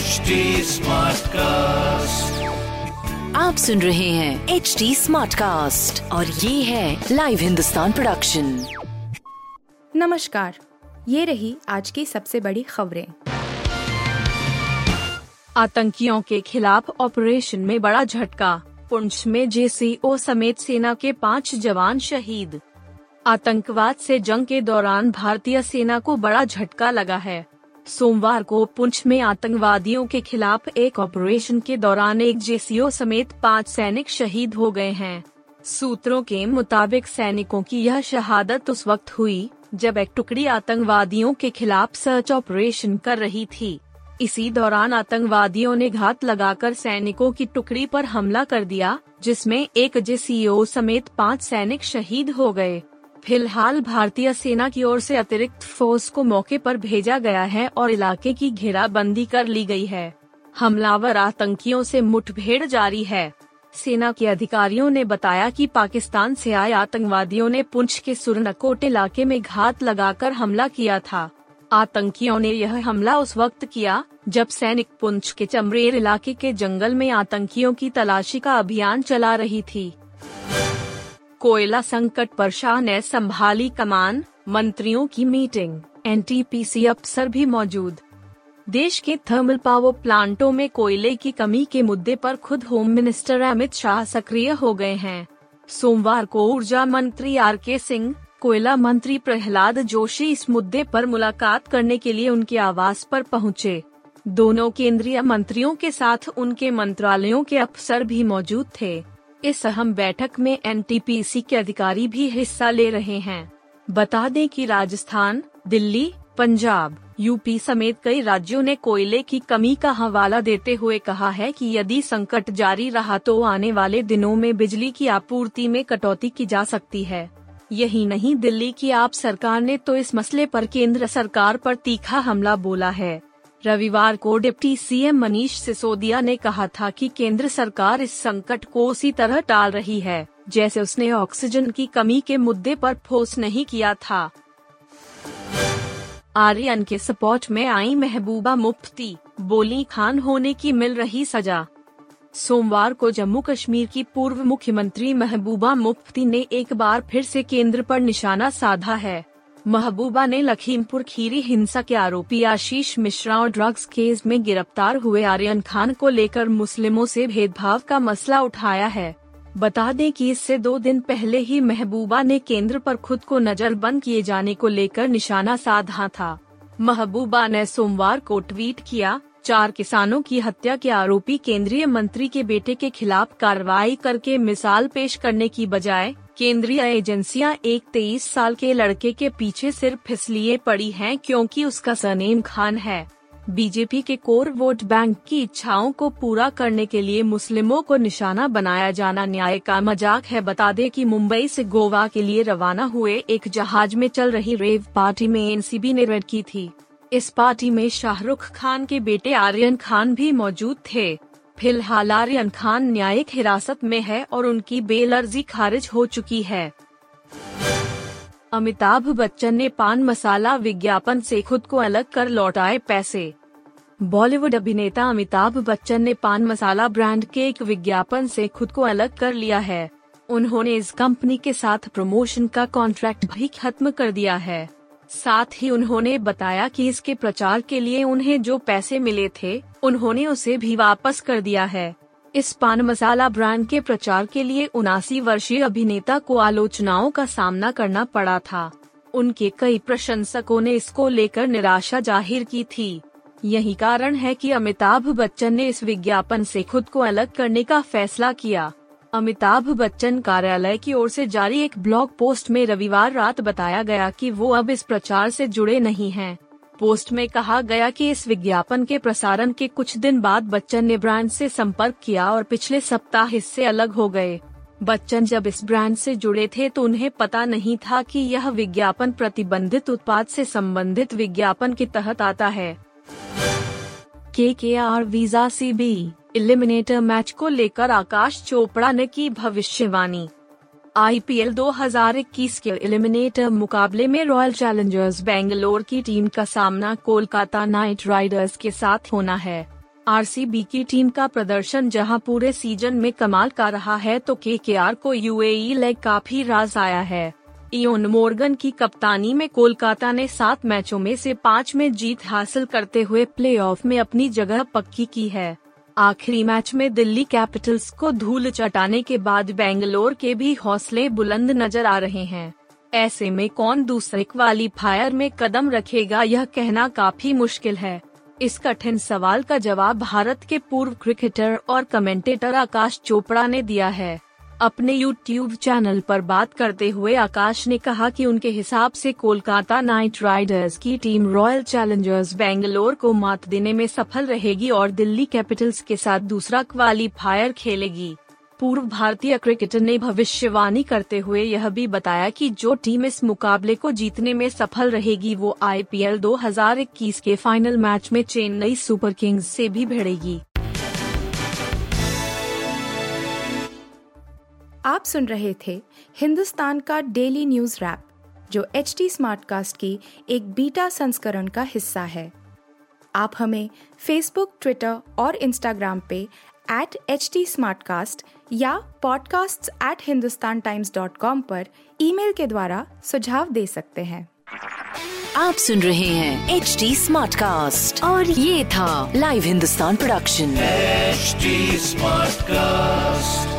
HD Smartcast. आप सुन रहे हैं HD Smartcast और ये है लाइव हिंदुस्तान प्रोडक्शन। नमस्कार, ये रही आज की सबसे बड़ी खबरें। आतंकियों के खिलाफ ऑपरेशन में बड़ा झटका, पुंछ में JCO समेत सेना के 5 जवान शहीद। आतंकवाद से जंग के दौरान भारतीय सेना को बड़ा झटका लगा है। सोमवार को पुंछ में आतंकवादियों के खिलाफ एक ऑपरेशन के दौरान एक JCO समेत 5 सैनिक शहीद हो गए हैं। सूत्रों के मुताबिक सैनिकों की यह शहादत उस वक्त हुई जब एक टुकड़ी आतंकवादियों के खिलाफ सर्च ऑपरेशन कर रही थी। इसी दौरान आतंकवादियों ने घात लगाकर सैनिकों की टुकड़ी पर हमला कर दिया, जिसमें एक JCO समेत 5 सैनिक शहीद हो गए। फिलहाल भारतीय सेना की ओर से अतिरिक्त फोर्स को मौके पर भेजा गया है और इलाके की घेराबंदी कर ली गई है। हमलावर आतंकियों से मुठभेड़ जारी है। सेना के अधिकारियों ने बताया कि पाकिस्तान से आए आतंकवादियों ने पुंछ के सुरनकोट इलाके में घात लगाकर हमला किया था। आतंकियों ने यह हमला उस वक्त किया जब सैनिक पुंछ के चमरेर इलाके के जंगल में आतंकियों की तलाशी का अभियान चला रही थी। कोयला संकट पर शाह ने संभाली कमान, मंत्रियों की मीटिंग, NTPC अफसर भी मौजूद। देश के थर्मल पावर प्लांटों में कोयले की कमी के मुद्दे पर खुद होम मिनिस्टर अमित शाह सक्रिय हो गए हैं। सोमवार को ऊर्जा मंत्री RK सिंह, कोयला मंत्री प्रहलाद जोशी इस मुद्दे पर मुलाकात करने के लिए उनके आवास पर पहुंचे। दोनों केंद्रीय मंत्रियों के साथ उनके मंत्रालयों के अफसर भी मौजूद थे। इस अहम बैठक में NTPC के अधिकारी भी हिस्सा ले रहे हैं। बता दें कि राजस्थान, दिल्ली, पंजाब, UP समेत कई राज्यों ने कोयले की कमी का हवाला देते हुए कहा है कि यदि संकट जारी रहा तो आने वाले दिनों में बिजली की आपूर्ति में कटौती की जा सकती है। यही नहीं, दिल्ली की आप सरकार ने तो इस मसले पर केंद्र सरकार पर तीखा हमला बोला है। रविवार को डिप्टी CM मनीष सिसोदिया ने कहा था कि केंद्र सरकार इस संकट को उसी तरह टाल रही है जैसे उसने ऑक्सीजन की कमी के मुद्दे पर ठोस नहीं किया था। आर्यन के सपोर्ट में आई महबूबा मुफ्ती, बोली खान होने की मिल रही सजा। सोमवार को जम्मू कश्मीर की पूर्व मुख्यमंत्री महबूबा मुफ्ती ने एक बार फिर से केंद्र पर निशाना साधा है। महबूबा ने लखीमपुर खीरी हिंसा के आरोपी आशीष मिश्रा और ड्रग्स केस में गिरफ्तार हुए आर्यन खान को लेकर मुस्लिमों से भेदभाव का मसला उठाया है। बता दें कि इससे 2 दिन पहले ही महबूबा ने केंद्र पर खुद को नजरबंद किए जाने को लेकर निशाना साधा था। महबूबा ने सोमवार को ट्वीट किया, 4 किसानों की हत्या के आरोपी केंद्रीय मंत्री के बेटे के खिलाफ कार्रवाई करके मिसाल पेश करने की बजाय केंद्रीय एजेंसियां एक 23 साल के लड़के के पीछे सिर्फ इसलिए पड़ी हैं क्योंकि उसका सरनेम खान है। बीजेपी के कोर वोट बैंक की इच्छाओं को पूरा करने के लिए मुस्लिमों को निशाना बनाया जाना न्याय का मजाक है। बता दें कि मुंबई से गोवा के लिए रवाना हुए एक जहाज में चल रही रेव पार्टी में NCB ने रेड की थी। इस पार्टी में शाहरुख खान के बेटे आर्यन खान भी मौजूद थे। फिलहाल आर्यन खान न्यायिक हिरासत में है और उनकी बेल अर्जी खारिज हो चुकी है। अमिताभ बच्चन ने पान मसाला विज्ञापन से खुद को अलग कर लौटाए पैसे। बॉलीवुड अभिनेता अमिताभ बच्चन ने पान मसाला ब्रांड के एक विज्ञापन से खुद को अलग कर लिया है। उन्होंने इस कंपनी के साथ प्रमोशन का कॉन्ट्रैक्ट भी खत्म कर दिया है। साथ ही उन्होंने बताया कि इसके प्रचार के लिए उन्हें जो पैसे मिले थे उन्होंने उसे भी वापस कर दिया है। इस पान मसाला ब्रांड के प्रचार के लिए 79 वर्षीय अभिनेता को आलोचनाओं का सामना करना पड़ा था। उनके कई प्रशंसकों ने इसको लेकर निराशा जाहिर की थी। यही कारण है कि अमिताभ बच्चन ने इस विज्ञापन से खुद को अलग करने का फैसला किया। अमिताभ बच्चन कार्यालय की ओर से जारी एक ब्लॉग पोस्ट में रविवार रात बताया गया कि वो अब इस प्रचार से जुड़े नहीं हैं। पोस्ट में कहा गया कि इस विज्ञापन के प्रसारण के कुछ दिन बाद बच्चन ने ब्रांड से संपर्क किया और पिछले सप्ताह इससे अलग हो गए। बच्चन जब इस ब्रांड से जुड़े थे तो उन्हें पता नहीं था कि यह विज्ञापन प्रतिबंधित उत्पाद से संबंधित विज्ञापन के तहत आता है। KKR वीजा CB एलिमिनेटर मैच को लेकर आकाश चोपड़ा ने की भविष्यवाणी। IPL 2021 के एलिमिनेटर मुकाबले में रॉयल चैलेंजर्स बेंगलोर की टीम का सामना कोलकाता नाइट राइडर्स के साथ होना है। आरसीबी की टीम का प्रदर्शन जहां पूरे सीजन में कमाल का रहा है, तो केकेआर को यूएई लेग काफी राज आया है। इयोन मोर्गन की कप्तानी में कोलकाता ने 7 मैचों में से 5 में जीत हासिल करते हुए प्लेऑफ में अपनी जगह पक्की की है। आखिरी मैच में दिल्ली कैपिटल्स को धूल चटाने के बाद बेंगलोर के भी हौसले बुलंद नजर आ रहे हैं। ऐसे में कौन दूसरे क्वालीफायर में कदम रखेगा, यह कहना काफी मुश्किल है। इस कठिन सवाल का जवाब भारत के पूर्व क्रिकेटर और कमेंटेटर आकाश चोपड़ा ने दिया है। अपने यूट्यूब चैनल पर बात करते हुए आकाश ने कहा कि उनके हिसाब से कोलकाता नाइट राइडर्स की टीम रॉयल चैलेंजर्स बेंगलोर को मात देने में सफल रहेगी और दिल्ली कैपिटल्स के साथ दूसरा क्वालीफायर खेलेगी। पूर्व भारतीय क्रिकेटर ने भविष्यवाणी करते हुए यह भी बताया कि जो टीम इस मुकाबले को जीतने में सफल रहेगी वो आईपीएल 2021 के फाइनल मैच में चेन्नई सुपर किंग्स से भी भिड़ेगी। आप सुन रहे थे हिंदुस्तान का डेली न्यूज रैप, जो एचटी स्मार्टकास्ट की एक बीटा संस्करण का हिस्सा है। आप हमें फेसबुक, ट्विटर और इंस्टाग्राम पे @HT Smartcast या podcasts@hindustantimes.com पर ईमेल के द्वारा सुझाव दे सकते हैं। आप सुन रहे हैं HD Smartcast और ये था live Hindustan production. HT Smartcast।